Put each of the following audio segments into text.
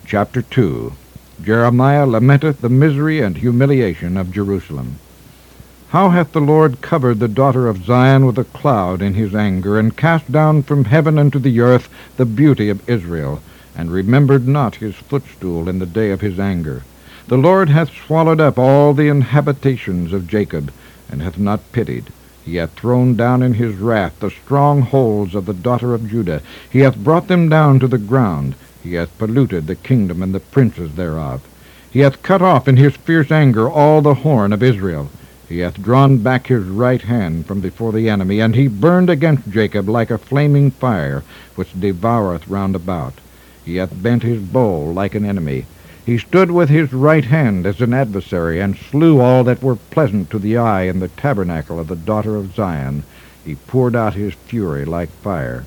Chapter 2. Jeremiah lamenteth the misery and humiliation of Jerusalem. How hath the Lord covered the daughter of Zion with a cloud in his anger, and cast down from heaven unto the earth the beauty of Israel, and remembered not his footstool in the day of his anger. The Lord hath swallowed up all the inhabitations of Jacob, and hath not pitied. He hath thrown down in his wrath the strongholds of the daughter of Judah. He hath brought them down to the ground. He hath polluted the kingdom and the princes thereof. He hath cut off in his fierce anger all the horn of Israel. He hath drawn back his right hand from before the enemy, and he burned against Jacob like a flaming fire, which devoureth round about. He hath bent his bow like an enemy. He stood with his right hand as an adversary, and slew all that were pleasant to the eye in the tabernacle of the daughter of Zion. He poured out his fury like fire.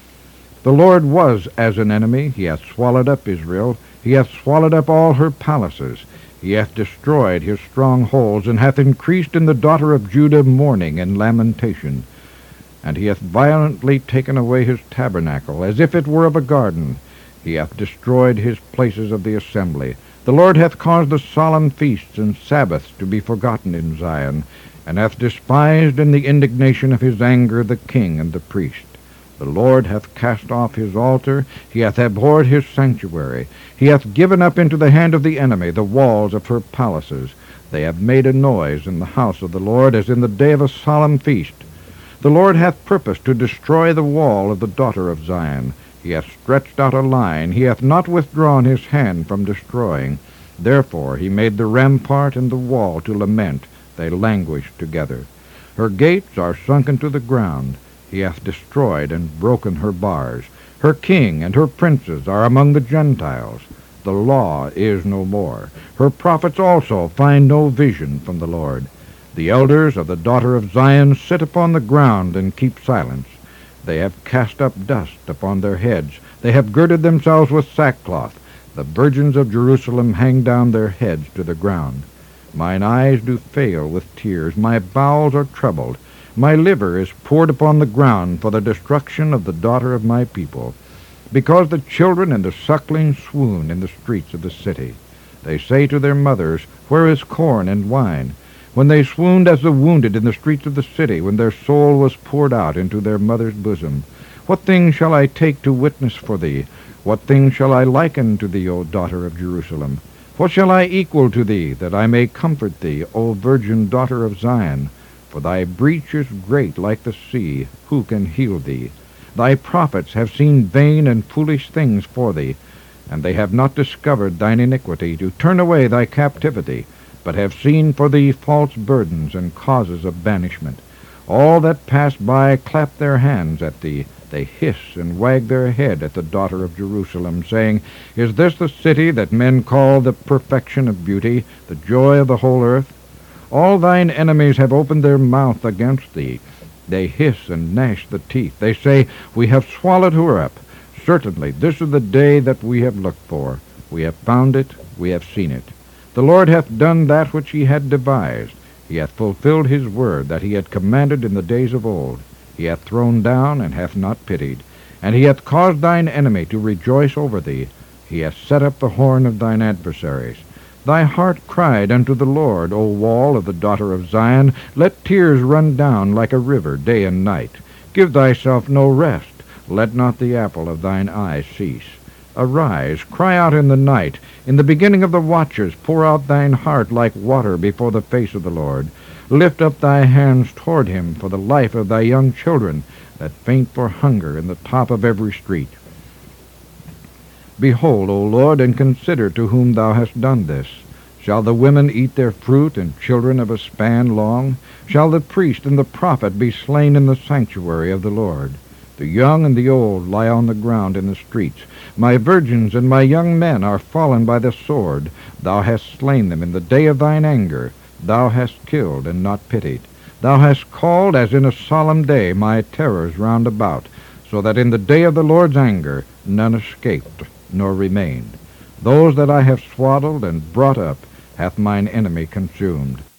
The Lord was as an enemy. He hath swallowed up Israel. He hath swallowed up all her palaces. He hath destroyed his strongholds, and hath increased in the daughter of Judah mourning and lamentation. And he hath violently taken away his tabernacle, as if it were of a garden. He hath destroyed his places of the assembly. The Lord hath caused the solemn feasts and Sabbaths to be forgotten in Zion, and hath despised in the indignation of his anger the king and the priest. The Lord hath cast off his altar. He hath abhorred his sanctuary. He hath given up into the hand of the enemy the walls of her palaces. They have made a noise in the house of the Lord, as in the day of a solemn feast. The Lord hath purposed to destroy the wall of the daughter of Zion. He hath stretched out a line. He hath not withdrawn his hand from destroying. Therefore he made the rampart and the wall to lament. They languish together. Her gates are sunken to the ground. He hath destroyed and broken her bars. Her king and her princes are among the Gentiles. The law is no more. Her prophets also find no vision from the Lord. The elders of the daughter of Zion sit upon the ground and keep silence. They have cast up dust upon their heads. They have girded themselves with sackcloth. The virgins of Jerusalem hang down their heads to the ground. Mine eyes do fail with tears. My bowels are troubled. My liver is poured upon the ground for the destruction of the daughter of my people, because the children and the suckling swoon in the streets of the city. They say to their mothers, Where is corn and wine? When they swooned as the wounded in the streets of the city, when their soul was poured out into their mother's bosom. What thing shall I take to witness for thee? What thing shall I liken to thee, O daughter of Jerusalem? What shall I equal to thee, that I may comfort thee, O virgin daughter of Zion? For thy breach is great like the sea. Who can heal thee? Thy prophets have seen vain and foolish things for thee, and they have not discovered thine iniquity, to turn away thy captivity, but have seen for thee false burdens and causes of banishment. All that pass by clap their hands at thee. They hiss and wag their head at the daughter of Jerusalem, saying, Is this the city that men call the perfection of beauty, the joy of the whole earth? All thine enemies have opened their mouth against thee. They hiss and gnash the teeth. They say, We have swallowed her up. Certainly this is the day that we have looked for. We have found it, we have seen it. The Lord hath done that which he had devised. He hath fulfilled his word that he had commanded in the days of old. He hath thrown down and hath not pitied. And he hath caused thine enemy to rejoice over thee. He hath set up the horn of thine adversaries. Thy heart cried unto the Lord, O wall of the daughter of Zion. Let tears run down like a river day and night. Give thyself no rest. Let not the apple of thine eye cease. Arise, cry out in the night. In the beginning of the watches pour out thine heart like water before the face of the Lord. Lift up thy hands toward him for the life of thy young children, that faint for hunger in the top of every street. Behold, O Lord, and consider to whom thou hast done this. Shall the women eat their fruit, and children of a span long? Shall the priest and the prophet be slain in the sanctuary of the Lord? The young and the old lie on the ground in the streets. My virgins and my young men are fallen by the sword. Thou hast slain them in the day of thine anger. Thou hast killed and not pitied. Thou hast called as in a solemn day my terrors round about, so that in the day of the Lord's anger none escaped nor remained. Those that I have swaddled and brought up hath mine enemy consumed.